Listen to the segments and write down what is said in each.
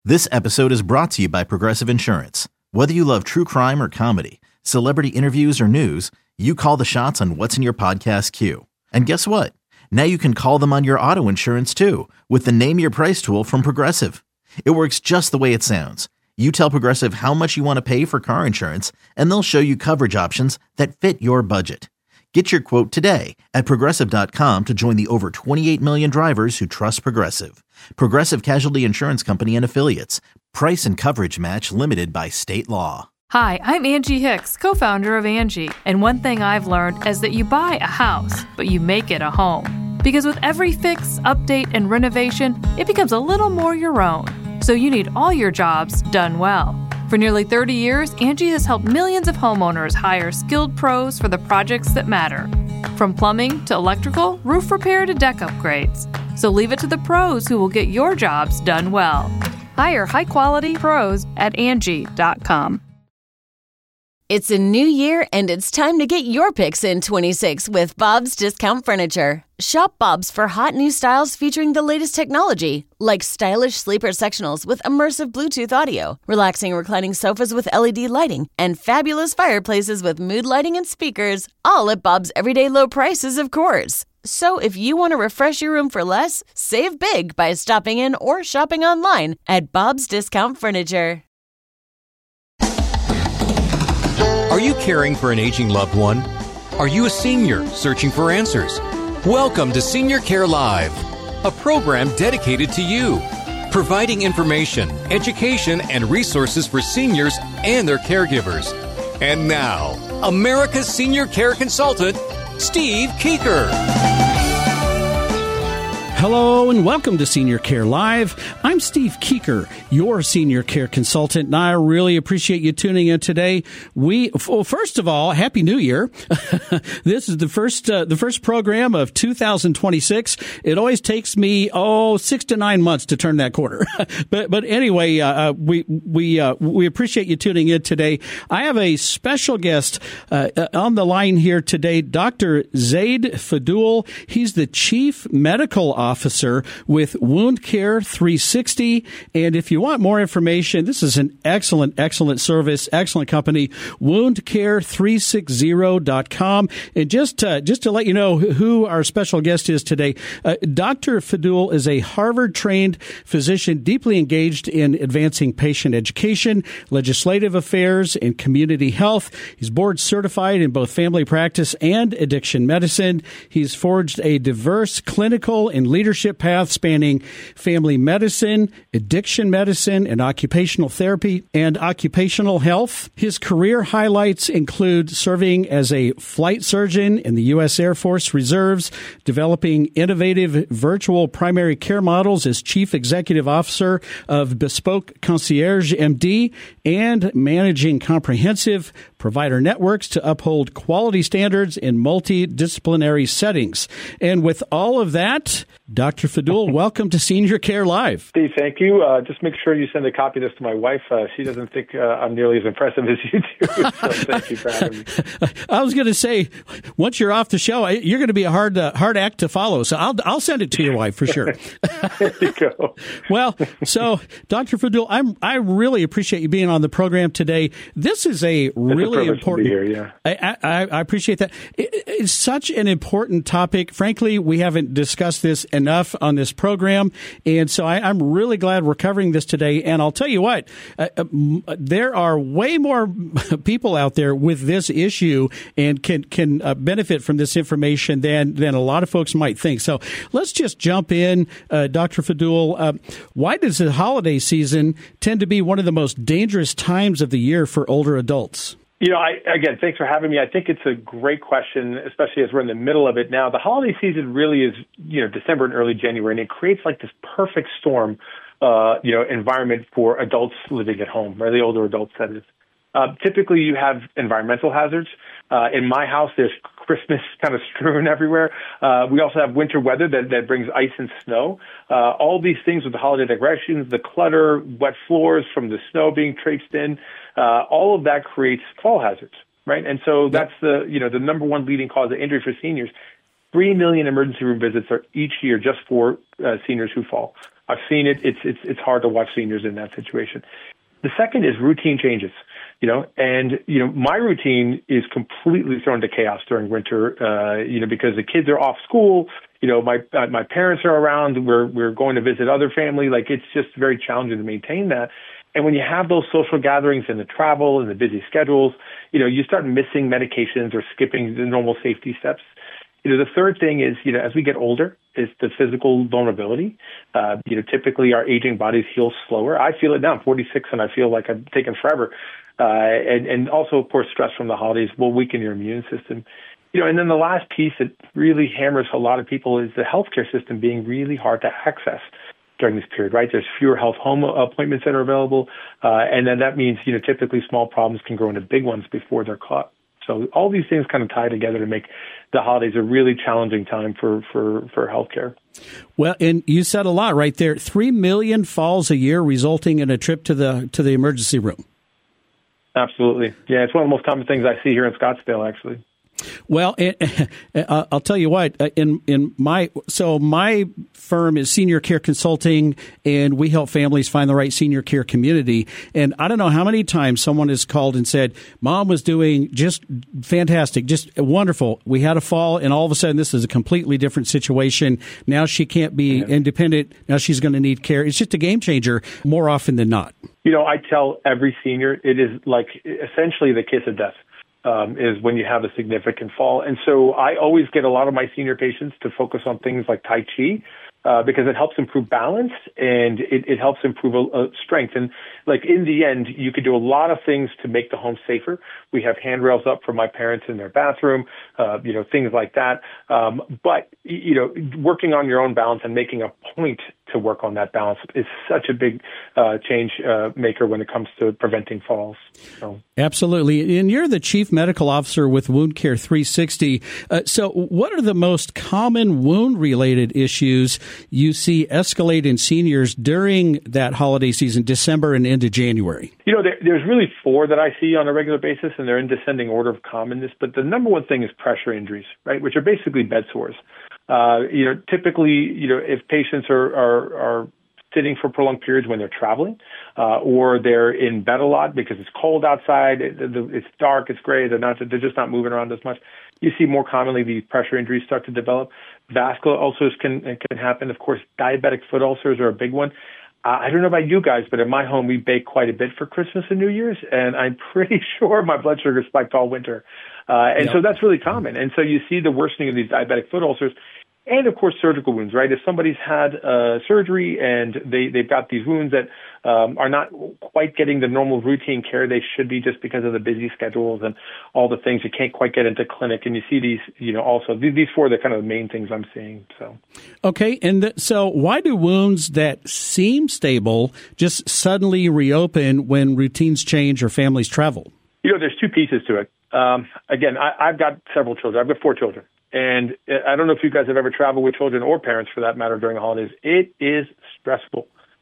This episode is brought to you by Progressive Insurance. Whether you love true crime or comedy, celebrity interviews or news, you call the shots on what's in your podcast queue. And guess what? Now you can call them on your auto insurance too with the Name Your Price tool from Progressive. It works just the way it sounds. You tell Progressive how much you want to pay for car insurance, and they'll show you coverage options that fit your budget. Get your quote today at Progressive.com to join the over 28 million drivers who trust Progressive. Progressive Casualty Insurance Company and Affiliates. Price and coverage match limited by state law. Hi, I'm Angie Hicks, co-founder of Angie. And one thing I've learned is that you buy a house, but you make it a home. Because with every fix, update, and renovation, it becomes a little more your own. So you need all your jobs done well. For nearly 30 years, Angie has helped millions of homeowners hire skilled pros for the projects that matter. From plumbing to electrical, roof repair to deck upgrades. So leave it to the pros who will get your jobs done well. Hire high-quality pros at Angie.com. It's a new year, and it's time to get your picks in 26 with Bob's Discount Furniture. Shop Bob's for hot new styles featuring the latest technology, like stylish sleeper sectionals with immersive Bluetooth audio, relaxing reclining sofas with LED lighting, and fabulous fireplaces with mood lighting and speakers, all at Bob's everyday low prices, of course. So if you want to refresh your room for less, save big by stopping in or shopping online at Bob's Discount Furniture. Are you caring for an aging loved one? Are you a senior searching for answers? Welcome to Senior Care Live, a program dedicated to you, providing information, education, and resources for seniors and their caregivers. And now, America's senior care consultant, Steve Keeker. Hello and welcome to Senior Care Live. I'm Steve Keeker, your senior care consultant, and I really appreciate you tuning in today. First of all, Happy New Year. This is the first program of 2026. It always takes me 6 to 9 months to turn that quarter. but anyway, we appreciate you tuning in today. I have a special guest on the line here today, Dr. Zaid Fadul. He's the Chief Medical Officer with Wound Care 360. And if you want more information, this is an excellent service, excellent company, woundcare360.com. And just to let you know who our special guest is today, Dr. Fadul is a Harvard-trained physician deeply engaged in advancing patient education, legislative affairs, and community health. He's board certified in both family practice and addiction medicine. He's forged a diverse clinical and leadership path spanning family medicine, addiction medicine, and occupational therapy and occupational health. His career highlights include serving as a flight surgeon in the U.S. Air Force Reserves, developing innovative virtual primary care models as Chief Executive Officer of Bespoke Concierge MD, and managing comprehensive provider networks to uphold quality standards in multidisciplinary settings. And with all of that, Dr. Fadul, welcome to Senior Care Live. Steve, thank you. Just make sure you send a copy of this to my wife. She doesn't think I'm nearly as impressive as you do. So thank you for having me. I was going to say, once you're off the show, you're going to be a hard act to follow. So I'll send it to your wife for sure. There you go. Well, so Dr. Fadul, I really appreciate you being on the program today. This is a really important. To be here, yeah. I appreciate that. It's such an important topic. Frankly, we haven't discussed this enough on this program, and so I'm really glad we're covering this today. And I'll tell you what, there are way more people out there with this issue and can benefit from this information than a lot of folks might think. So let's just jump in, Dr. Fadul. Why does the holiday season tend to be one of the most dangerous times of the year for older adults? You know, again, thanks for having me. I think it's a great question, especially as we're in the middle of it now. The holiday season really is, December and early January, and it creates like this perfect storm, environment for adults living at home, or the older adults, that is. Typically, you have environmental hazards. In my house, there's Christmas kind of strewn everywhere. We also have winter weather that brings ice and snow. All these things with the holiday decorations, the clutter, wet floors from the snow being traipsed in, all of that creates fall hazards, right? And so that's the number one leading cause of injury for seniors. 3 million emergency room visits are each year just for seniors who fall. I've seen it. It's hard to watch seniors in that situation. The second is routine changes, and my routine is completely thrown to chaos during winter, because the kids are off school. My parents are around. We're going to visit other family. Like, it's just very challenging to maintain that. And when you have those social gatherings and the travel and the busy schedules, you start missing medications or skipping the normal safety steps. The third thing is, as we get older, is the physical vulnerability. Typically our aging bodies heal slower. I feel it now. I'm 46 and I feel like I've taken forever. And also, of course, stress from the holidays will weaken your immune system. And then the last piece that really hammers a lot of people is the healthcare system being really hard to access during this period, right? There's fewer health home appointments that are available. And then that means, typically small problems can grow into big ones before they're caught. So all these things kind of tie together to make the holidays a really challenging time for healthcare. Well, and you said a lot right there. 3 million falls a year, resulting in a trip to the emergency room. Absolutely. Yeah, it's one of the most common things I see here in Scottsdale, actually. Well, I'll tell you what. My firm is Senior Care Consulting, and we help families find the right senior care community. And I don't know how many times someone has called and said, "Mom was doing just fantastic, just wonderful. We had a fall, and all of a sudden, this is a completely different situation. Now she can't be independent. Now she's going to need care." It's just a game changer more often than not. I tell every senior it is like essentially the kiss of death. Is when you have a significant fall. And so I always get a lot of my senior patients to focus on things like Tai Chi because it helps improve balance and it helps improve strength. And like in the end, you could do a lot of things to make the home safer. We have handrails up for my parents in their bathroom, things like that. But working on your own balance and making a point to work on that balance is such a big change maker when it comes to preventing falls. So. Absolutely. And you're the Chief Medical Officer with Wound Care 360. So what are the most common wound-related issues you see escalate in seniors during that holiday season, December and into January? There's really 4 that I see on a regular basis, and they're in descending order of commonness. But the number one thing is pressure injuries, right, which are basically bed sores. Typically, if patients are sitting for prolonged periods when they're traveling, or they're in bed a lot because it's cold outside, it's dark, it's gray, they're just not moving around as much. You see more commonly these pressure injuries start to develop. Vascular ulcers can happen. Of course, diabetic foot ulcers are a big one. I don't know about you guys, but in my home, we bake quite a bit for Christmas and New Year's, and I'm pretty sure my blood sugar spiked all winter. So that's really common. And so you see the worsening of these diabetic foot ulcers. And, of course, surgical wounds, right? If somebody's had surgery and they've got these wounds that are not quite getting the normal routine care they should be just because of the busy schedules and all the things, you can't quite get into clinic. And you see these, also these 4 are the kind of the main things I'm seeing. So, okay. And so why do wounds that seem stable just suddenly reopen when routines change or families travel? There's 2 pieces to it. Again, I've got several children. I've got 4 children. And I don't know if you guys have ever traveled with children or parents, for that matter, during the holidays. It is stressful.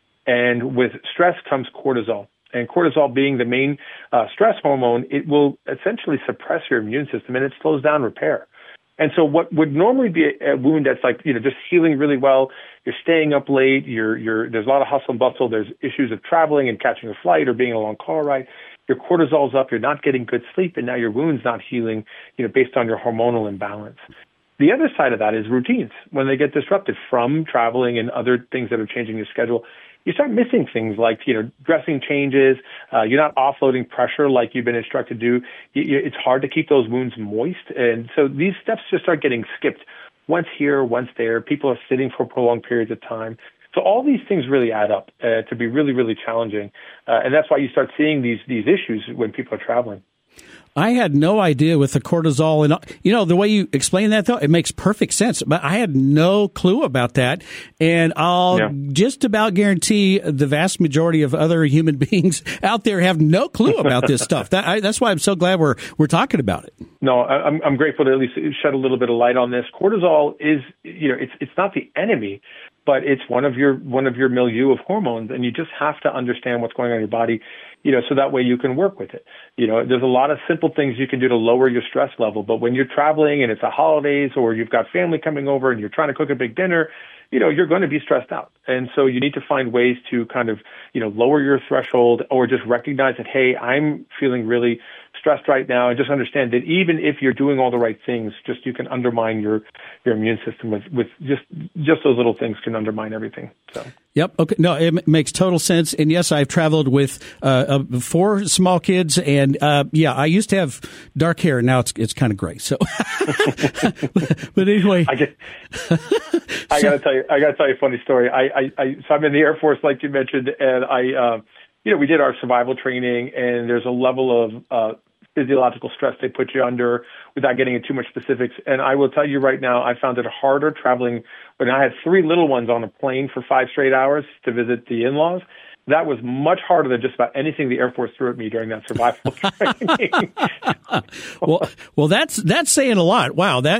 And with stress comes cortisol. And cortisol being the main stress hormone, it will essentially suppress your immune system, and it slows down repair. And so what would normally be a wound that's like, just healing really well, you're staying up late, there's a lot of hustle and bustle, there's issues of traveling and catching a flight or being a long car ride, your cortisol's up, you're not getting good sleep, and now your wound's not healing, based on your hormonal imbalance. The other side of that is routines. When they get disrupted from traveling and other things that are changing your schedule, you start missing things like, dressing changes. You're not offloading pressure like you've been instructed to do. It's hard to keep those wounds moist. And so these steps just start getting skipped. Once here, once there. People are sitting for prolonged periods of time. So all these things really add up to be really, really challenging. And that's why you start seeing these issues when people are traveling. I had no idea with the cortisol. And, the way you explain that, though, it makes perfect sense. But I had no clue about that. And I'll just about guarantee the vast majority of other human beings out there have no clue about this stuff. That's why I'm so glad we're talking about it. No, I'm grateful to at least shed a little bit of light on this. Cortisol is, it's not the enemy, but it's one of your milieu of hormones, and you just have to understand what's going on in your body, so that way you can work with it. There's a lot of simple things you can do to lower your stress level, but when you're traveling and it's the holidays or you've got family coming over and you're trying to cook a big dinner, you're going to be stressed out. And so you need to find ways to kind of, lower your threshold or just recognize that, hey, I'm feeling really stressed right now, and just understand that even if you're doing all the right things, just you can undermine your immune system with just those little things can undermine everything. So. Yep. Okay. No, it makes total sense. And yes, I've traveled with 4 small kids, and I used to have dark hair, and now it's kind of gray. So, but anyway, I gotta tell you a funny story. So I'm in the Air Force, like you mentioned, and we did our survival training, and there's a level of physiological stress they put you under without getting into too much specifics. And I will tell you right now, I found it harder traveling when I had 3 little ones on a plane for 5 straight hours to visit the in-laws. That was much harder than just about anything the Air Force threw at me during that survival training. well, that's saying a lot. Wow, that.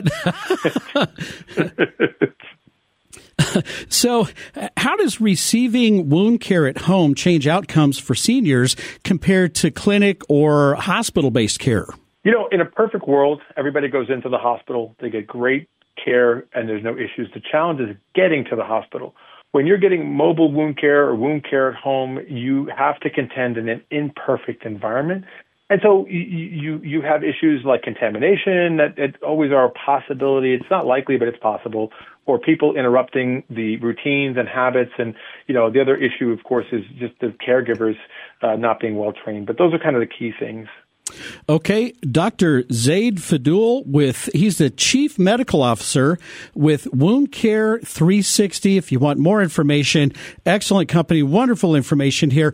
So, how does receiving wound care at home change outcomes for seniors compared to clinic or hospital-based care? In a perfect world, everybody goes into the hospital, they get great care, and there's no issues. The challenge is getting to the hospital. When you're getting mobile wound care or wound care at home, you have to contend in an imperfect environment. And so you have issues like contamination that always are a possibility. It's not likely, but it's possible. Or people interrupting the routines and habits. And, the other issue, of course, is just the caregivers not being well trained. But those are kind of the key things. Okay, Dr. Zaid Fadul he's the Chief Medical Officer with Wound Care 360. If you want more information, excellent company, wonderful information here,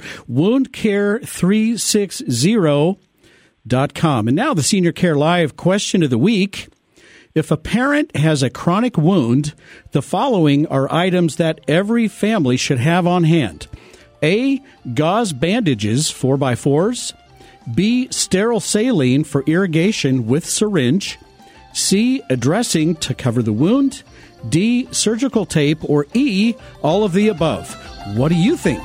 woundcare360.com. And now the Senior Care Live question of the week. If a parent has a chronic wound, the following are items that every family should have on hand. A, gauze bandages, 4x4s. B, sterile saline for irrigation with syringe. C, a dressing to cover the wound. D, surgical tape. Or E, all of the above. What do you think?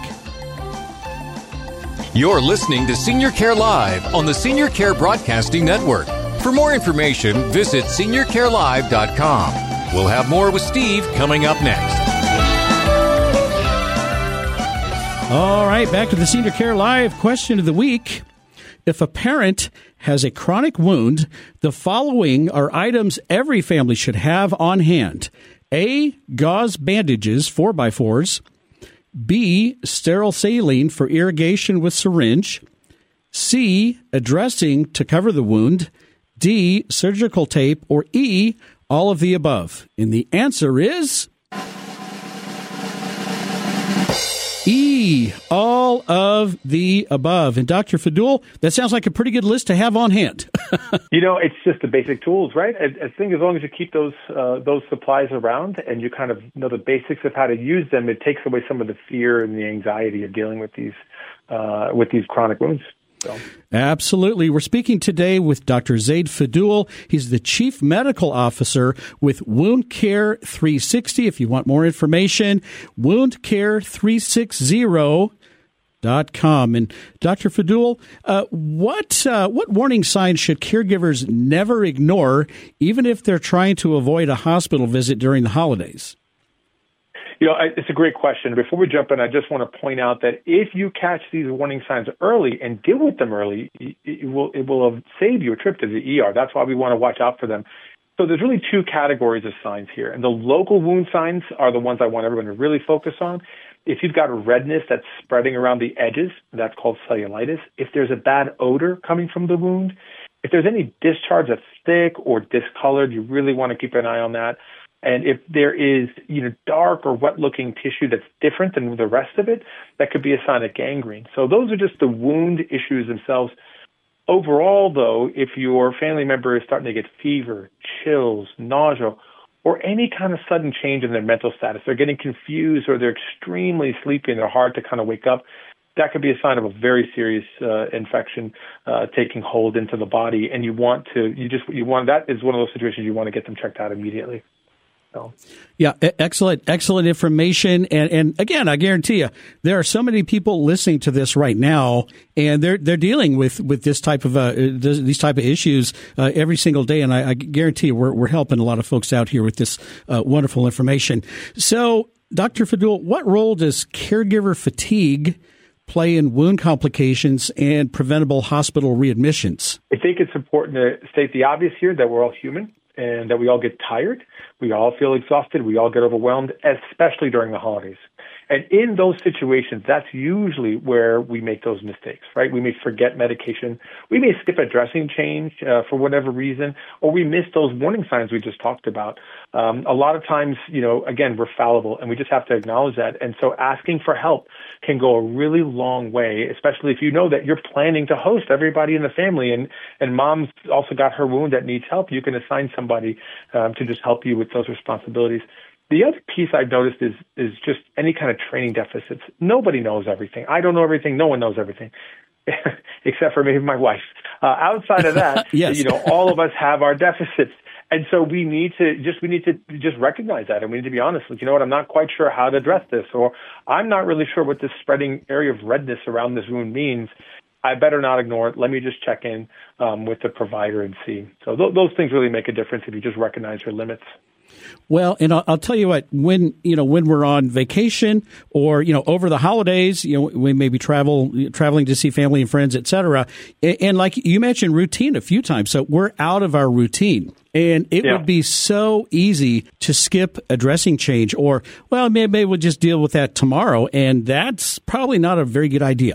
You're listening to Senior Care Live on the Senior Care Broadcasting Network. For more information, visit seniorcarelive.com. We'll have more with Steve coming up next. All right, back to the Senior Care Live question of the week. If a parent has a chronic wound, the following are items every family should have on hand. A, gauze bandages, 4x4s. B, sterile saline for irrigation with syringe. C, a dressing to cover the wound. D, surgical tape. Or E, all of the above. And the answer is E, all of the above. And Dr. Fadul, that sounds like a pretty good list to have on hand. It's just the basic tools, right? I think as long as you keep those supplies around and you kind of know the basics of how to use them, it takes away some of the fear and the anxiety of dealing with these chronic wounds. So. Absolutely. We're speaking today with Dr. Zaid Fadul. He's the Chief Medical Officer with Wound Care 360. If you want more information, woundcare360.com. And Dr. Fadul, what warning signs should caregivers never ignore, even if they're trying to avoid a hospital visit during the holidays? It's a great question. Before we jump in, I just want to point out that if you catch these warning signs early and deal with them early, it will save you a trip to the ER. That's why we want to watch out for them. So there's really 2 categories of signs here. And the local wound signs are the ones I want everyone to really focus on. If you've got a redness that's spreading around the edges, that's called cellulitis. If there's a bad odor coming from the wound, if there's any discharge that's thick or discolored, you really want to keep an eye on that. And if there is, dark or wet-looking tissue that's different than the rest of it, that could be a sign of gangrene. So those are just the wound issues themselves. Overall, though, if your family member is starting to get fever, chills, nausea, or any kind of sudden change in their mental status, they're getting confused or they're extremely sleepy and they're hard to kind of wake up, that could be a sign of a very serious infection taking hold into the body. And that is one of those situations you want to get them checked out immediately. So, yeah, excellent information. And again, I guarantee you, there are so many people listening to this right now, and they're dealing with this type of these type of issues every single day. And I guarantee you, we're helping a lot of folks out here with this wonderful information. So, Dr. Fadul, what role does caregiver fatigue play in wound complications and preventable hospital readmissions? I think it's important to state the obvious here that we're all human and that we all get tired. We all feel exhausted. We all get overwhelmed, especially during the holidays. And in those situations, that's usually where we make those mistakes, right? We may forget medication. We may skip a dressing change for whatever reason, or we miss those warning signs we just talked about. A lot of times, again, we're fallible, and we just have to acknowledge that. And so asking for help can go a really long way, especially if you know that you're planning to host everybody in the family, and mom's also got her wound that needs help. You can assign somebody to just help you with those responsibilities. The other piece I've noticed is just any kind of training deficits. Nobody knows everything. I don't know everything. No one knows everything, except for maybe my wife. Outside of that, yes. All of us have our deficits. And so we need to just recognize that, and we need to be honest. Like, I'm not quite sure how to address this, or I'm not really sure what this spreading area of redness around this wound means. I better not ignore it. Let me just check in with the provider and see. So those things really make a difference if you just recognize your limits. Well, and I'll tell you what, when we're on vacation or, over the holidays, we may be traveling to see family and friends, et cetera. And like you mentioned routine a few times. So we're out of our routine. And it would be so easy to skip a dressing change or, well, maybe we'll just deal with that tomorrow. And that's probably not a very good idea.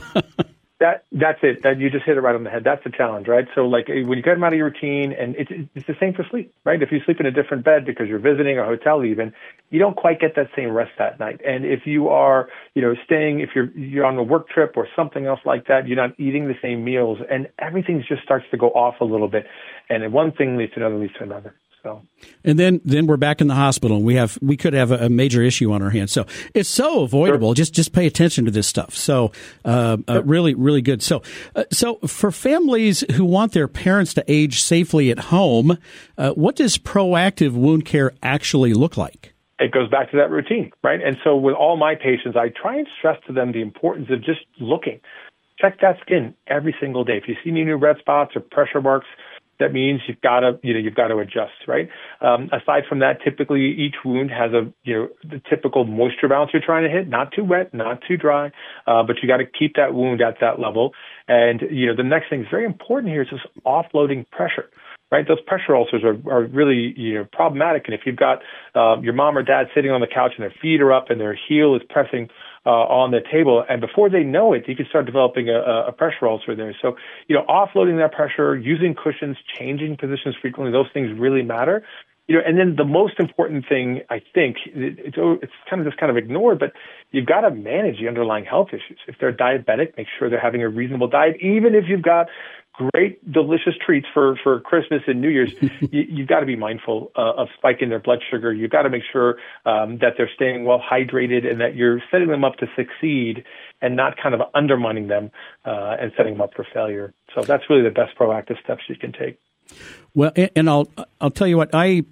That's it. You just hit it right on the head. That's the challenge, right? So, like, when you get them out of your routine, and it's the same for sleep, right? If you sleep in a different bed because you're visiting a hotel even, you don't quite get that same rest that night. And if you are, staying, if you're on a work trip or something else like that, you're not eating the same meals, and everything just starts to go off a little bit. And then one thing leads to another, leads to another. So. And then we're back in the hospital, and we could have a major issue on our hands. So it's so avoidable. Sure. Just pay attention to this stuff. So really, really good. So for families who want their parents to age safely at home, what does proactive wound care actually look like? It goes back to that routine, right? And so with all my patients, I try and stress to them the importance of just looking. Check that skin every single day. If you see any new red spots or pressure marks, that means you've got to adjust, right? Aside from that, typically each wound has the typical moisture balance you're trying to hit, not too wet, not too dry, but you got to keep that wound at that level. And, the next thing is very important here is just offloading pressure, right? Those pressure ulcers are really, problematic. And if you've got your mom or dad sitting on the couch and their feet are up and their heel is pressing on the table, and before they know it, you can start developing a pressure ulcer there. So, offloading that pressure, using cushions, changing positions frequently, those things really matter. And then the most important thing, I think, it's kind of ignored, but you've got to manage the underlying health issues. If they're diabetic, make sure they're having a reasonable diet, even if you've got great, delicious treats for Christmas and New Year's. You've got to be mindful of spiking their blood sugar. You've got to make sure that they're staying well hydrated and that you're setting them up to succeed and not kind of undermining them and setting them up for failure. So that's really the best proactive steps you can take. Well, and I'll tell you what, I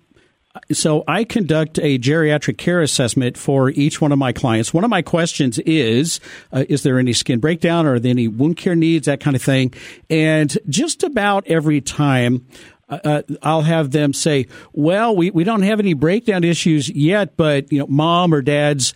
conduct a geriatric care assessment for each one of my clients. One of my questions is there any skin breakdown or are there any wound care needs, that kind of thing? And just about every time, I'll have them say, well, we don't have any breakdown issues yet, but, mom or dad's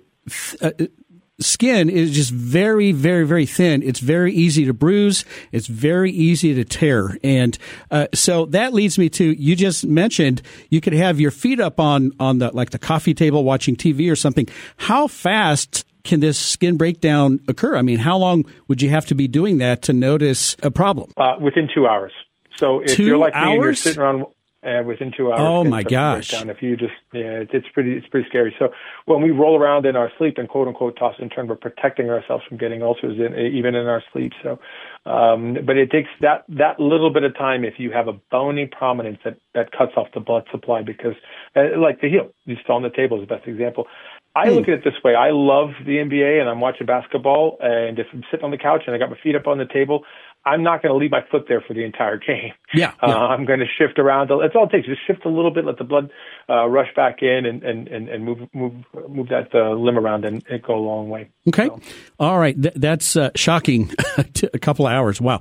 skin is just very, very, very thin. It's very easy to bruise. It's very easy to tear. And so that leads me to, you just mentioned you could have your feet up on the coffee table watching TV or something. How fast can this skin breakdown occur? I mean, how long would you have to be doing that to notice a problem? Within 2 hours. So if you're like me and you're sitting around within 2 hours. Oh my gosh! If you just, it's pretty scary. So when we roll around in our sleep and quote unquote toss and turn, we're protecting ourselves from getting ulcers even in our sleep. So, but it takes that little bit of time if you have a bony prominence that cuts off the blood supply because, like the heel, you saw on the table is the best example. I look at it this way. I love the NBA and I'm watching basketball. And if I'm sitting on the couch and I got my feet up on the table, I'm not going to leave my foot there for the entire game. Yeah. I'm going to shift around. That's all it takes. Just shift a little bit, let the blood rush back in, and move that limb around, and it go a long way. Okay. So. All right. That's shocking. A couple of hours. Wow.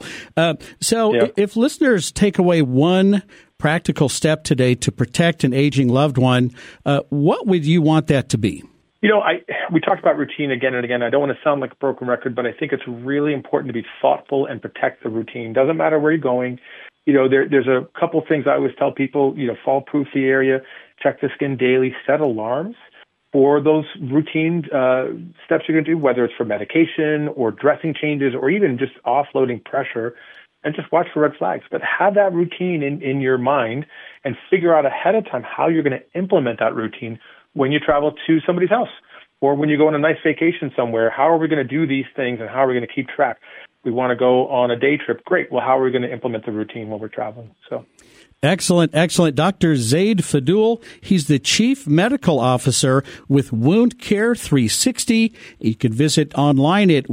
If listeners take away one practical step today to protect an aging loved one, what would you want that to be? We talked about routine again and again. I don't want to sound like a broken record, but I think it's really important to be thoughtful and protect the routine. Doesn't matter where you're going. There's a couple things I always tell people, fall-proof the area, check the skin daily, set alarms for those routine steps you're going to do, whether it's for medication or dressing changes or even just offloading pressure, and just watch for red flags. But have that routine in your mind and figure out ahead of time how you're going to implement that routine when you travel to somebody's house or when you go on a nice vacation somewhere. How are we going to do these things, and how are we going to keep track? We want to go on a day trip. Great. Well, how are we going to implement the routine while we're traveling? So. Excellent. Dr. Zaid Fadul, he's the Chief Medical Officer with Wound Care 360. You can visit online at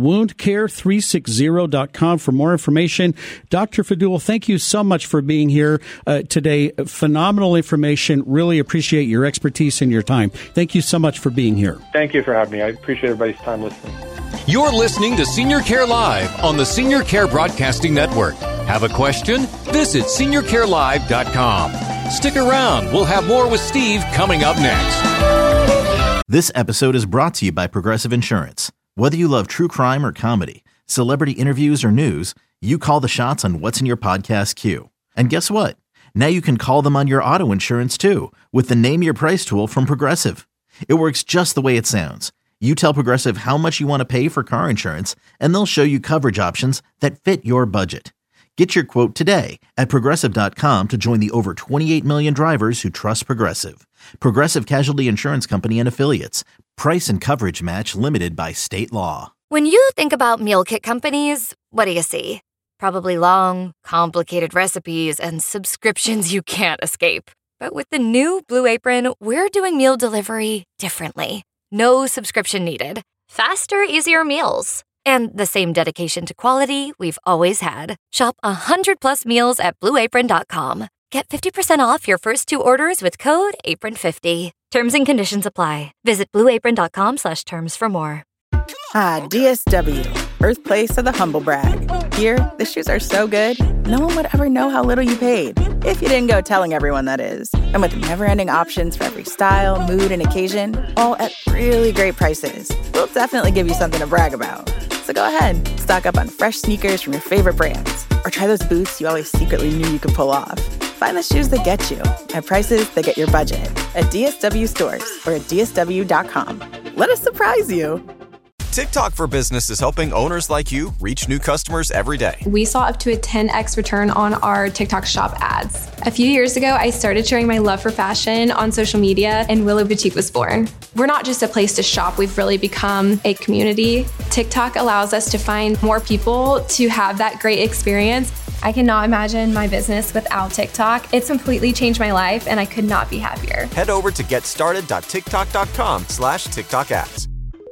woundcare360.com for more information. Dr. Fadul, thank you so much for being here today. Phenomenal information. Really appreciate your expertise and your time. Thank you so much for being here. Thank you for having me. I appreciate everybody's time listening. You're listening to Senior Care Live on the Senior Care Broadcasting Network. Have a question? Visit seniorcarelive.com. Stick around. We'll have more with Steve coming up next. This episode is brought to you by Progressive Insurance. Whether you love true crime or comedy, celebrity interviews or news, you call the shots on what's in your podcast queue. And guess what? Now you can call them on your auto insurance too with the Name Your Price tool from Progressive. It works just the way it sounds. You tell Progressive how much you want to pay for car insurance, and they'll show you coverage options that fit your budget. Get your quote today at Progressive.com to join the over 28 million drivers who trust Progressive. Progressive Casualty Insurance Company and Affiliates. Price and coverage match limited by state law. When you think about meal kit companies, what do you see? Probably long, complicated recipes and subscriptions you can't escape. But with the new Blue Apron, we're doing meal delivery differently. No subscription needed. Faster, easier meals. And the same dedication to quality we've always had. Shop 100+ meals at BlueApron.com. Get 50% off your first 2 orders with code APRON50. Terms and conditions apply. Visit BlueApron.com/terms for more. Ah, DSW, birthplace of the humble brag. Here, the shoes are so good, no one would ever know how little you paid. If you didn't go telling everyone, that is. And with never-ending options for every style, mood, and occasion, all at really great prices, we'll definitely give you something to brag about. So go ahead, stock up on fresh sneakers from your favorite brands, or try those boots you always secretly knew you could pull off. Find the shoes that get you at prices that get your budget at DSW stores or at DSW.com. Let us surprise you. TikTok for Business is helping owners like you reach new customers every day. We saw up to a 10x return on our TikTok shop ads. A few years ago, I started sharing my love for fashion on social media, and Willow Boutique was born. We're not just a place to shop, we've really become a community. TikTok allows us to find more people to have that great experience. I cannot imagine my business without TikTok. It's completely changed my life, and I could not be happier. Head over to getstarted.tiktok.com/TikTok ads.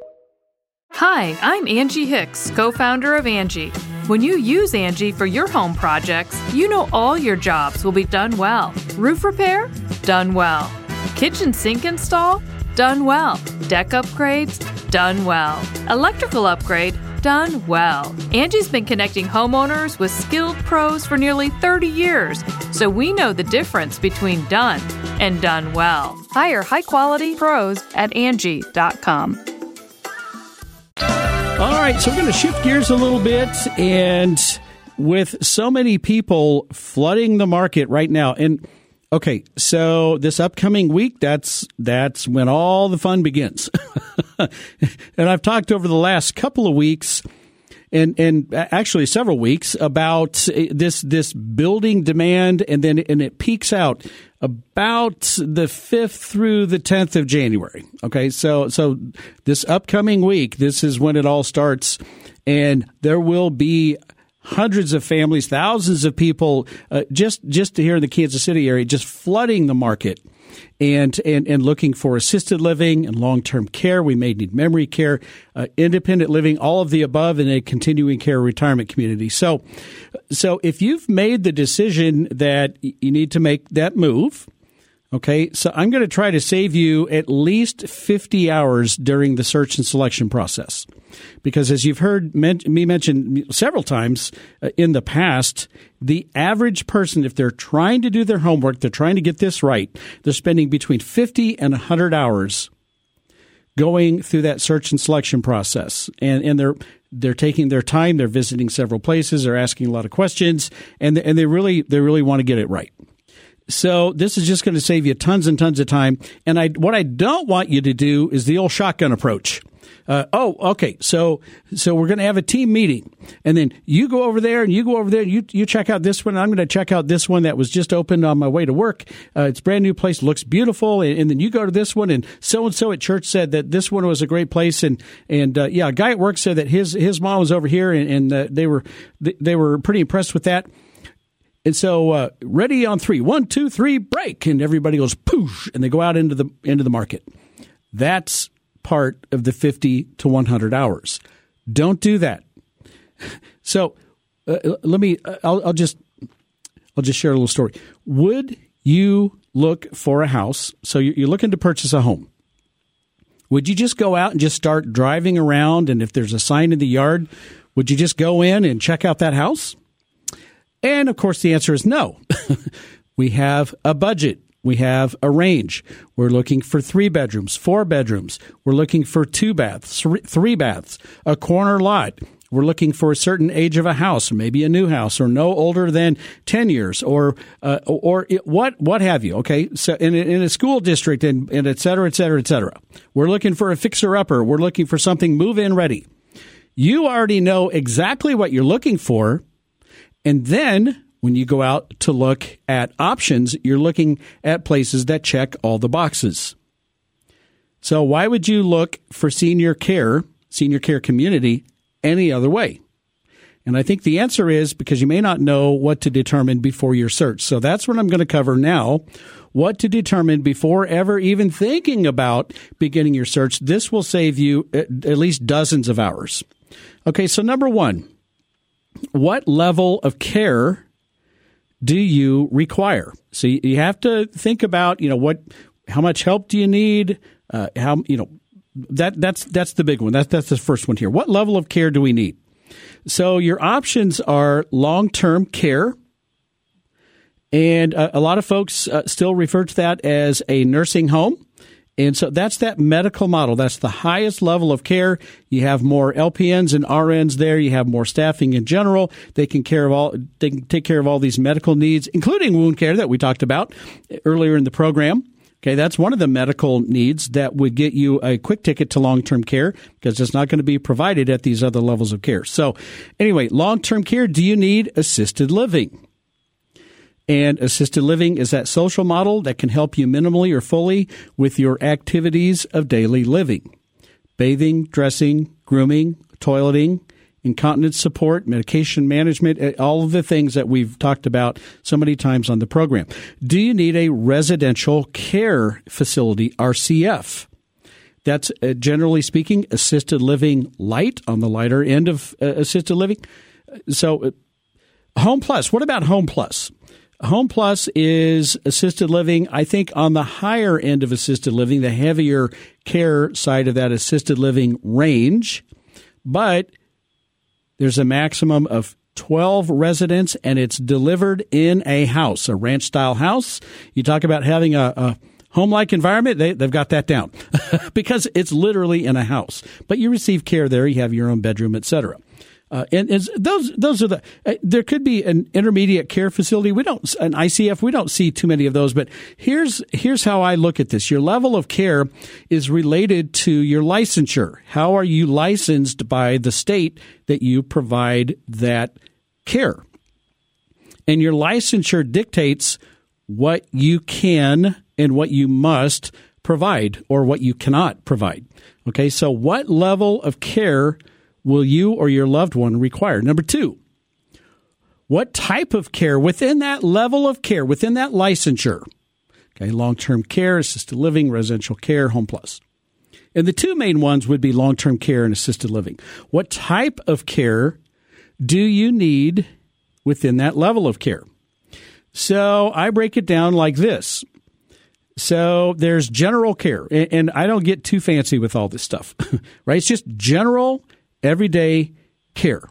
Hi, I'm Angie Hicks, co-founder of Angie. When you use Angie for your home projects, you know all your jobs will be done well. Roof repair? Done well. Kitchen sink install? Done well. Deck upgrades? Done well. Electrical upgrade? Done well. Angie's been connecting homeowners with skilled pros for nearly 30 years, so we know the difference between done and done well. Hire high-quality pros at Angie.com. All right, so we're going to shift gears a little bit, and with so many people flooding the market right now, and okay, so this upcoming week, that's when all the fun begins. And I've talked over the last couple of weeks, and actually several weeks, about this building demand, and it peaks out about the 5th through the 10th of January. Okay, so this upcoming week, this is when it all starts, and there will be hundreds of families, thousands of people just here in the Kansas City area, just flooding the market. and looking for assisted living and long-term care. We may need memory care, independent living, all of the above in a continuing care retirement community. So if you've made the decision that you need to make that move, okay, so I'm going to try to save you at least 50 hours during the search and selection process. Because as you've heard me mention several times in the past, the average person, if they're trying to do their homework, they're trying to get this right, they're spending between 50 and 100 hours going through that search and selection process. And they're taking their time, they're visiting several places, they're asking a lot of questions, and they really want to get it right. So this is just going to save you tons and tons of time. And what I don't want you to do is the old shotgun approach. Okay, so we're going to have a team meeting, and then you go over there and you go over there and you check out this one. And I'm going to check out this one that was just opened on my way to work. It's a brand new place, looks beautiful, and then you go to this one, and so at church said that this one was a great place, and a guy at work said that his mom was over here, and they were pretty impressed with that. And so, ready on 3, 1, 2, 3, break, and everybody goes poosh, and they go out into the market. That's part of the 50 to 100 hours. Don't do that. So, I'll just share a little story. Would you look for a house? So you're looking to purchase a home. Would you just go out and just start driving around, and if there's a sign in the yard, would you just go in and check out that house? And, of course, the answer is no. We have a budget. We have a range. We're looking for 3 bedrooms, 4 bedrooms. We're looking for 2 baths, 3 baths, a corner lot. We're looking for a certain age of a house, maybe a new house, or no older than 10 years, or what have you. Okay, so in a school district, and et cetera, et cetera, et cetera. We're looking for a fixer-upper. We're looking for something move-in ready. You already know exactly what you're looking for. And then when you go out to look at options, you're looking at places that check all the boxes. So why would you look for senior care community any other way? And I think the answer is because you may not know what to determine before your search. So that's what I'm going to cover now, what to determine before ever even thinking about beginning your search. This will save you at least dozens of hours. Okay, so number 1. What level of care do you require? So you have to think about, how much help do you need? That's the big one. That's the first one here. What level of care do we need? So your options are long-term care. And a lot of folks still refer to that as a nursing home. And so that's that medical model. That's the highest level of care. You have more LPNs and RNs there. You have more staffing in general. They can take care of all these medical needs, including wound care that we talked about earlier in the program. Okay, that's one of the medical needs that would get you a quick ticket to long-term care because it's not going to be provided at these other levels of care. So anyway, long-term care, do you need assisted living? And assisted living is that social model that can help you minimally or fully with your activities of daily living. Bathing, dressing, grooming, toileting, incontinence support, medication management, all of the things that we've talked about so many times on the program. Do you need a residential care facility, RCF? That's generally speaking, assisted living light, on the lighter end of assisted living. So Home Plus, what about Home Plus? Home Plus is assisted living, I think, on the higher end of assisted living, the heavier care side of that assisted living range. But there's a maximum of 12 residents, and it's delivered in a house, a ranch-style house. You talk about having a home-like environment, they've got that down because it's literally in a house. But you receive care there. You have your own bedroom, et cetera. And those are there could be an intermediate care facility. An ICF, we don't see too many of those, but here's how I look at this. Your level of care is related to your licensure. How are you licensed by the state that you provide that care? And your licensure dictates what you can and what you must provide or what you cannot provide. Okay, so what level of care will you or your loved one require? Number 2, what type of care within that level of care, within that licensure? Okay, long-term care, assisted living, residential care, Home Plus. And the two main ones would be long-term care and assisted living. What type of care do you need within that level of care? So I break it down like this. So there's general care, and I don't get too fancy with all this stuff, right? It's just general, everyday care.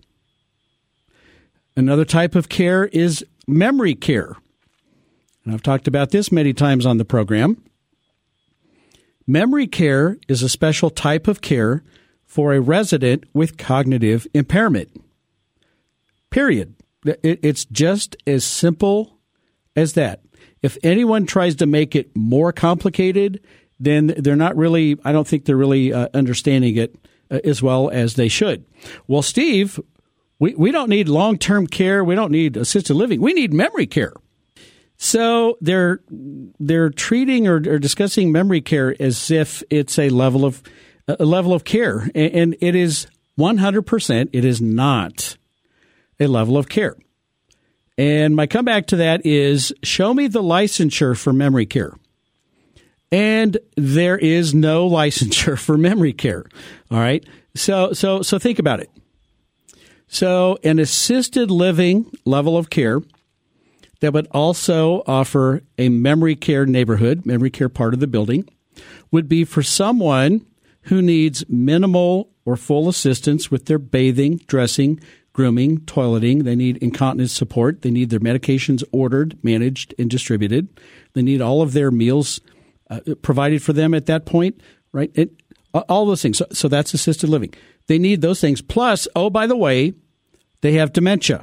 Another type of care is memory care. And I've talked about this many times on the program. Memory care is a special type of care for a resident with cognitive impairment. Period. It's just as simple as that. If anyone tries to make it more complicated, then they're not really, I don't think they're really understanding it as well as they should. Well, Steve, we don't need long-term care. We don't need assisted living. We need memory care. So they're treating or discussing memory care as if it's a level of care, and it is 100%. It is not a level of care. And my comeback to that is, show me the licensure for memory care. And there is no licensure for memory care. All right. So think about it. So an assisted living level of care that would also offer a memory care neighborhood, memory care part of the building, would be for someone who needs minimal or full assistance with their bathing, dressing, grooming, toileting. They need incontinence support. They need their medications ordered, managed, and distributed. They need all of their meals provided for them at that point, right? All those things. So that's assisted living. They need those things. Plus, oh, by the way, they have dementia.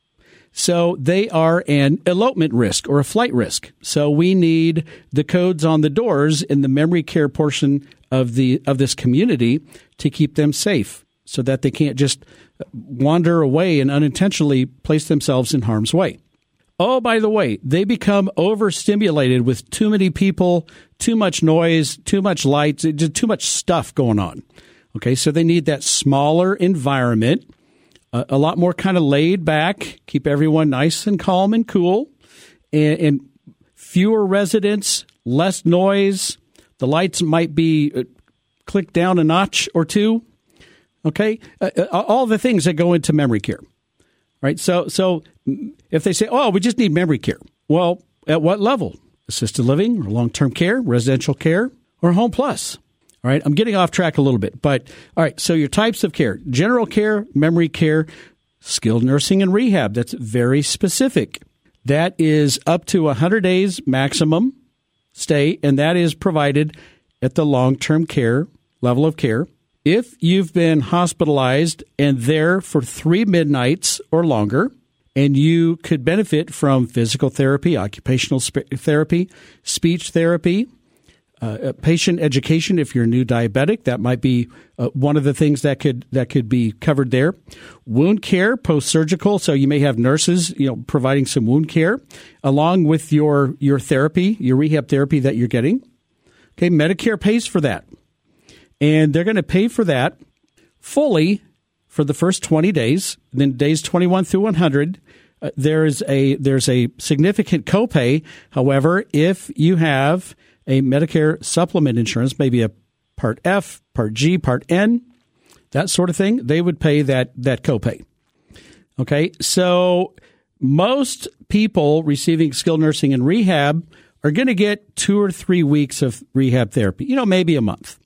So they are an elopement risk or a flight risk. So we need the codes on the doors in the memory care portion of this community to keep them safe so that they can't just wander away and unintentionally place themselves in harm's way. Oh, by the way, they become overstimulated with too many people, too much noise, too much lights, just too much stuff going on. Okay, so they need that smaller environment. A lot more kind of laid back, keep everyone nice and calm and cool, and fewer residents, less noise. The lights might be clicked down a notch or two. Okay, all the things that go into memory care, right? So if they say, "Oh, we just need memory care," well, at what level? Assisted living, or long-term care, residential care, or Home Plus? All right, I'm getting off track a little bit, but all right, so your types of care: general care, memory care, skilled nursing and rehab. That's very specific. That is up to 100 days maximum stay, and that is provided at the long-term care level of care. If you've been hospitalized and there for 3 midnights or longer, and you could benefit from physical therapy, occupational therapy, speech therapy, patient education. If you're a new diabetic, that might be one of the things that could be covered there. Wound care, post-surgical, so you may have nurses, providing some wound care along with your therapy, your rehab therapy that you're getting. Okay, Medicare pays for that, and they're going to pay for that fully for the first 20 days. Then days 21 through 100, there's a significant copay. However, if you have a Medicare supplement insurance, maybe a Part F, Part G, Part N, that sort of thing, they would pay that copay. Okay, so most people receiving skilled nursing and rehab are going to get 2 or 3 weeks of rehab therapy, maybe a month.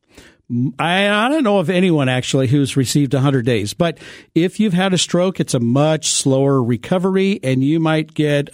I don't know of anyone actually who's received 100 days, but if you've had a stroke, it's a much slower recovery, and you might get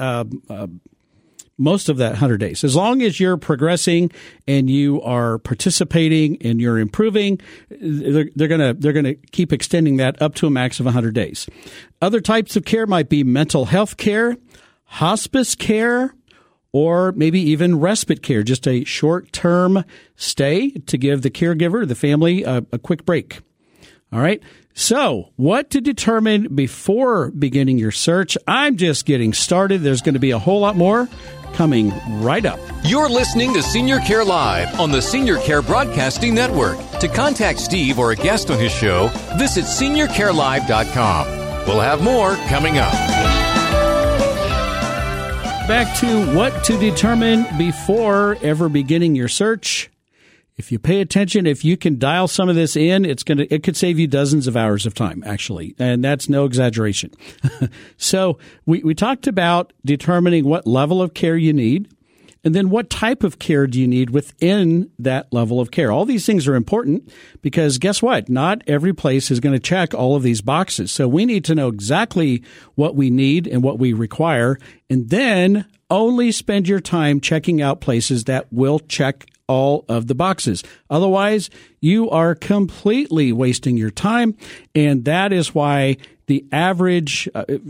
most of that 100 days. As long as you're progressing and you are participating and you're improving, they're going to keep extending that up to a max of 100 days. Other types of care might be mental health care, hospice care, or maybe even respite care, just a short-term stay to give the caregiver, the family, a quick break. All right. So what to determine before beginning your search? I'm just getting started. There's going to be a whole lot more coming right up. You're listening to Senior Care Live on the Senior Care Broadcasting Network. To contact Steve or a guest on his show, visit seniorcarelive.com. We'll have more coming up. Back to what to determine before ever beginning your search. If you pay attention, if you can dial some of this in, it could save you dozens of hours of time, actually. And that's no exaggeration. So we talked about determining what level of care you need, and then what type of care do you need within that level of care. All these things are important because guess what? Not every place is going to check all of these boxes. So we need to know exactly what we need and what we require, and then only spend your time checking out places that will check all of the boxes. Otherwise, you are completely wasting your time, and that is why the average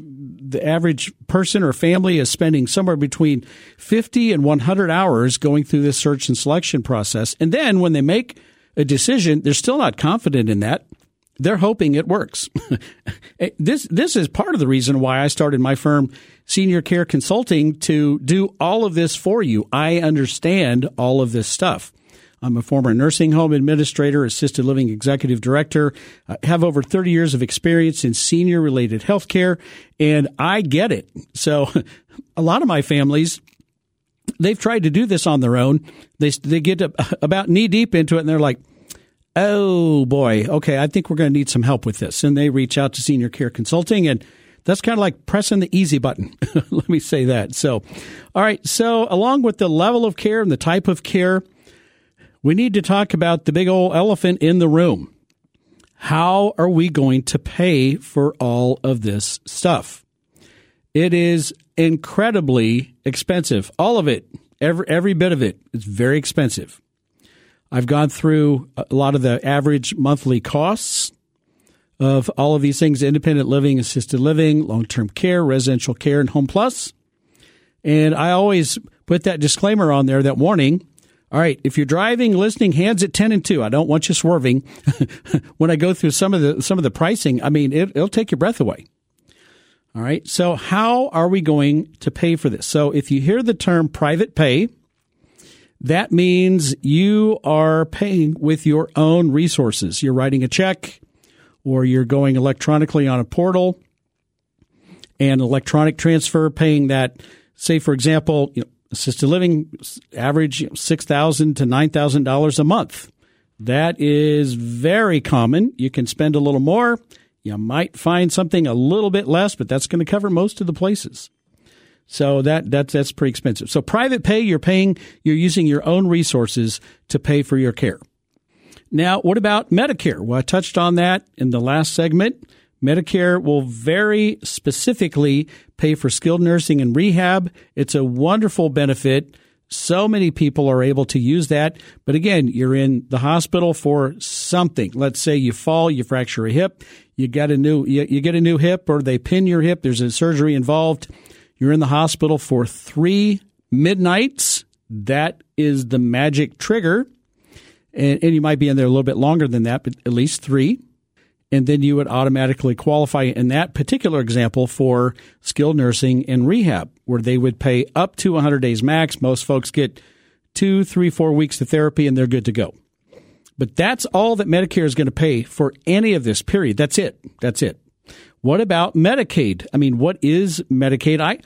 person or family is spending somewhere between 50 and 100 hours going through this search and selection process. And then when they make a decision, they're still not confident in that. They're hoping it works. This is part of the reason why I started my firm, Senior Care Consulting, to do all of this for you. I understand all of this stuff. I'm a former nursing home administrator, assisted living executive director. I have over 30 years of experience in senior-related health care, and I get it. So a lot of my families, they've tried to do this on their own. They get about knee-deep into it, and they're like, oh, boy, okay, I think we're going to need some help with this. And they reach out to Senior Care Consulting, and that's kind of like pressing the easy button. Let me say that. So, all right, so along with the level of care and the type of care, we need to talk about the big old elephant in the room. How are we going to pay for all of this stuff? It is incredibly expensive. All of it, every bit of it is very expensive. I've gone through a lot of the average monthly costs of all of these things: independent living, assisted living, long-term care, residential care, and Home Plus. And I always put that disclaimer on there, that warning. All right, if you're driving, listening, hands at 10 and 2. I don't want you swerving. When I go through some of the pricing, I mean, it'll take your breath away. All right, so how are we going to pay for this? So if you hear the term private pay, that means you are paying with your own resources. You're writing a check, or you're going electronically on a portal and electronic transfer, paying that, say, for example, assisted living average $6,000 to $9,000 a month. That is very common. You can spend a little more. You might find something a little bit less, but that's going to cover most of the places. So that's pretty expensive. So private pay, you're using your own resources to pay for your care. Now, what about Medicare? Well, I touched on that in the last segment. Medicare will very specifically pay for skilled nursing and rehab. It's a wonderful benefit. So many people are able to use that. But again, you're in the hospital for something. Let's say you fall, you fracture a hip, you get a new hip, or they pin your hip, there's a surgery involved. You're in the hospital for 3 midnights. That is the magic trigger. And you might be in there a little bit longer than that, but at least 3. And then you would automatically qualify in that particular example for skilled nursing and rehab, where they would pay up to 100 days max. Most folks get 2, 3, 4 weeks of therapy, and they're good to go. But that's all that Medicare is going to pay for any of this, period. That's it. That's it. What about Medicaid? I mean, what is Medicaid?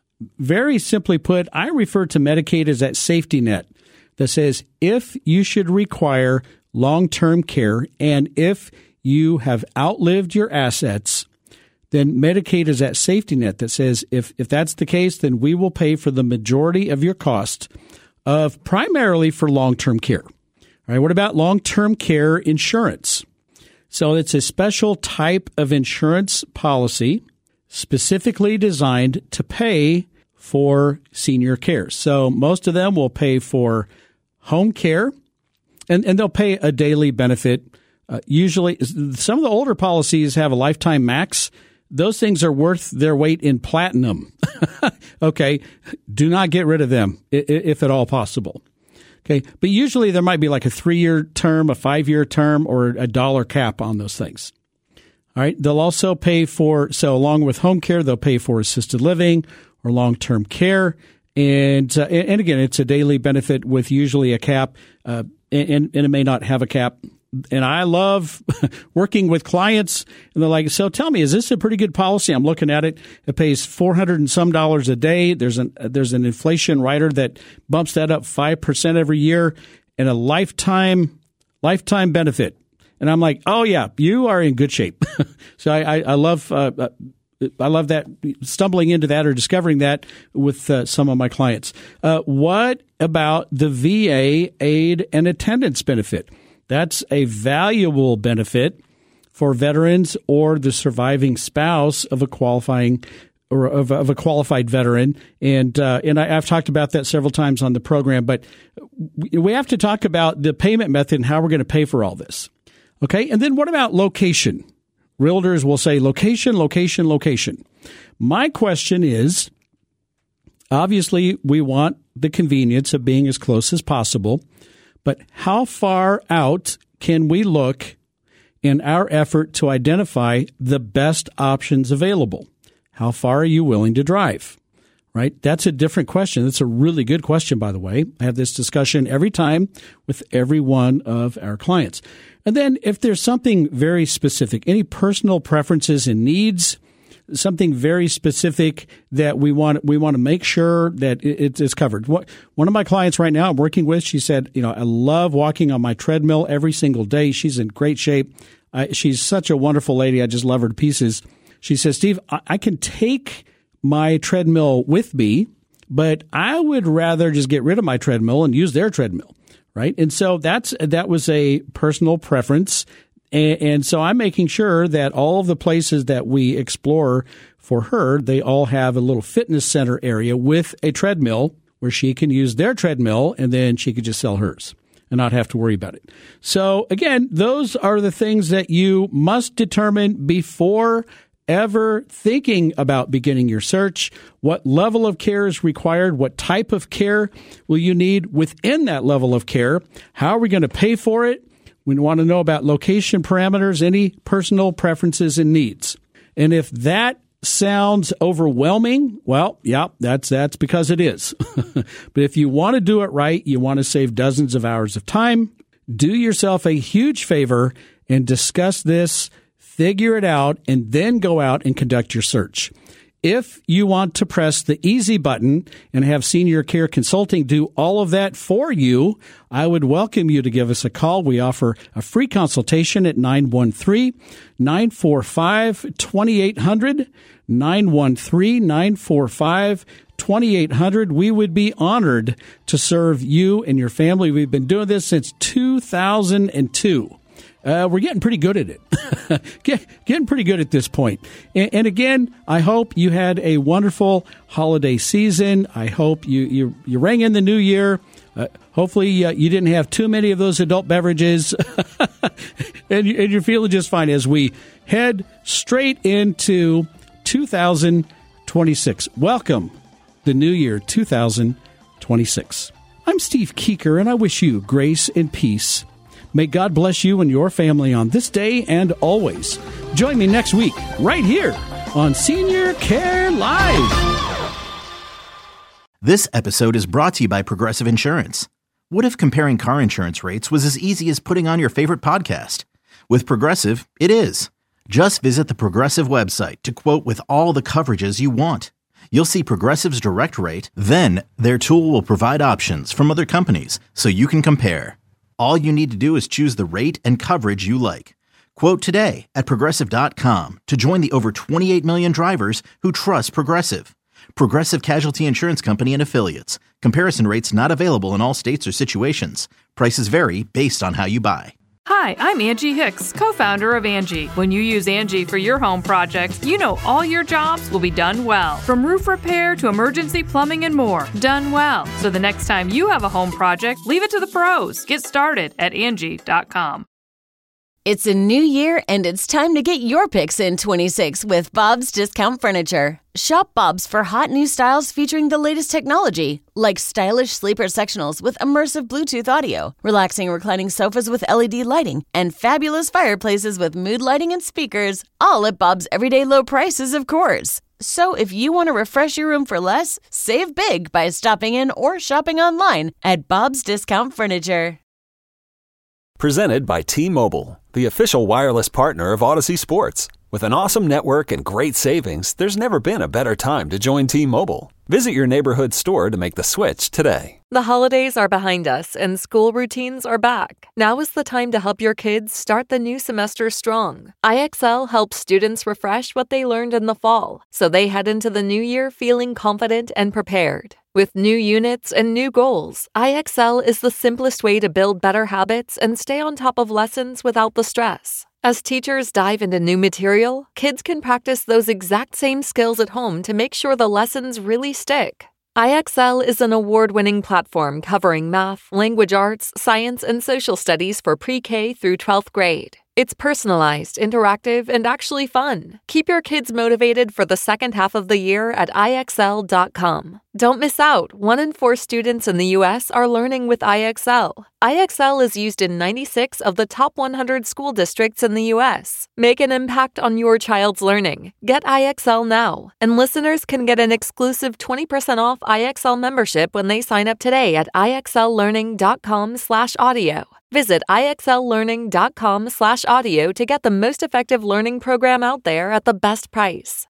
Very simply put, I refer to Medicaid as that safety net that says if you should require long-term care and if you have outlived your assets, then Medicaid is that safety net that says if that's the case, then we will pay for the majority of your cost of primarily for long-term care. All right, what about long-term care insurance? So it's a special type of insurance policy specifically designed to pay for senior care. So most of them will pay for home care, and they'll pay a daily benefit. Usually, some of the older policies have a lifetime max. Those things are worth their weight in platinum. Okay, do not get rid of them if at all possible. Okay, but usually there might be like a 3-year term, a 5-year term, or a dollar cap on those things. All right, they'll also pay for, so along with home care, they'll pay for assisted living or long-term care. And again, it's a daily benefit with usually a cap, and it may not have a cap. and I love working with clients, and they're like, so tell me, is this a pretty good policy? I'm looking at it. It pays $400 and some a day. There's an inflation rider that bumps that up 5% every year, and a lifetime benefit. And I'm like, oh yeah, you are in good shape. So I love that, stumbling into that or discovering that with some of my clients. What about the VA aid and attendance benefit? That's a valuable benefit for veterans or the surviving spouse of a qualifying or of a qualified veteran. And I've talked about that several times on the program, but we have to talk about the payment method and how we're going to pay for all this. Okay. And then what about location? Realtors will say location, location, location. My question is, obviously, we want the convenience of being as close as possible, but how far out can we look in our effort to identify the best options available? How far are you willing to drive? Right? That's a different question. That's a really good question, by the way. I have this discussion every time with every one of our clients. And then if there's something very specific, any personal preferences and needs, something very specific that we want to make sure that it's covered. One of my clients right now I'm working with, she said, I love walking on my treadmill every single day. She's in great shape. She's such a wonderful lady. I just love her to pieces. She says, Steve, I can take my treadmill with me, but I would rather just get rid of my treadmill and use their treadmill, right? And so that was a personal preference. And so I'm making sure that all of the places that we explore for her, they all have a little fitness center area with a treadmill where she can use their treadmill and then she could just sell hers and not have to worry about it. So again, those are the things that you must determine before ever thinking about beginning your search. What level of care is required? What type of care will you need within that level of care? How are we going to pay for it? We want to know about location parameters, any personal preferences and needs. And if that sounds overwhelming, well, yeah, that's because it is. But if you want to do it right, you want to save dozens of hours of time, do yourself a huge favor and discuss this, figure it out, and then go out and conduct your search. If you want to press the easy button and have Senior Care Consulting do all of that for you, I would welcome you to give us a call. We offer a free consultation at 913-945-2800, 913-945-2800. We would be honored to serve you and your family. We've been doing this since 2002. We're getting pretty good at it. Getting pretty good at this point. And again, I hope you had a wonderful holiday season. I hope you rang in the new year. Hopefully you didn't have too many of those adult beverages. and you're feeling just fine as we head straight into 2026. Welcome, the new year, 2026. I'm Steve Keeker, and I wish you grace and peace. May God bless you and your family on this day and always. Join me next week, right here on Senior Care Live. This episode is brought to you by Progressive Insurance. What if comparing car insurance rates was as easy as putting on your favorite podcast? With Progressive, it is. Just visit the Progressive website to quote with all the coverages you want. You'll see Progressive's direct rate, then their tool will provide options from other companies so you can compare. All you need to do is choose the rate and coverage you like. Quote today at Progressive.com to join the over 28 million drivers who trust Progressive. Progressive Casualty Insurance Company and Affiliates. Comparison rates not available in all states or situations. Prices vary based on how you buy. Hi, I'm Angie Hicks, co-founder of Angie. When you use Angie for your home projects, you know all your jobs will be done well. From roof repair to emergency plumbing and more, done well. So the next time you have a home project, leave it to the pros. Get started at Angie.com. It's a new year, and it's time to get your picks in 26 with Bob's Discount Furniture. Shop Bob's for hot new styles featuring the latest technology, like stylish sleeper sectionals with immersive Bluetooth audio, relaxing reclining sofas with LED lighting, and fabulous fireplaces with mood lighting and speakers, all at Bob's everyday low prices, of course. So if you want to refresh your room for less, save big by stopping in or shopping online at Bob's Discount Furniture. Presented by T-Mobile, the official wireless partner of Odyssey Sports. With an awesome network and great savings, there's never been a better time to join T-Mobile. Visit your neighborhood store to make the switch today. The holidays are behind us and school routines are back. Now is the time to help your kids start the new semester strong. IXL helps students refresh what they learned in the fall, so they head into the new year feeling confident and prepared. With new units and new goals, IXL is the simplest way to build better habits and stay on top of lessons without the stress. As teachers dive into new material, kids can practice those exact same skills at home to make sure the lessons really stick. IXL is an award-winning platform covering math, language arts, science, and social studies for pre-K through 12th grade. It's personalized, interactive, and actually fun. Keep your kids motivated for the second half of the year at IXL.com. Don't miss out. 1 in 4 students in the U.S. are learning with IXL. IXL is used in 96 of the top 100 school districts in the U.S. Make an impact on your child's learning. Get IXL now. And listeners can get an exclusive 20% off IXL membership when they sign up today at IXLlearning.com/audio. Visit IXLlearning.com/audio to get the most effective learning program out there at the best price.